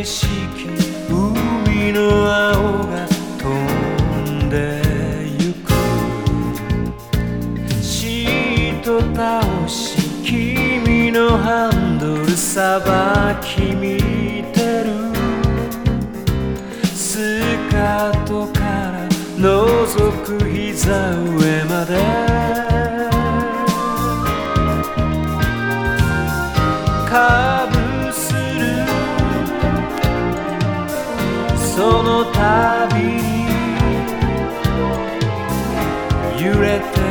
景色、海の青が飛んでゆく。シート倒し君のハンドルさばき見てる。スカートから覗く膝上までカブする。その度に揺れて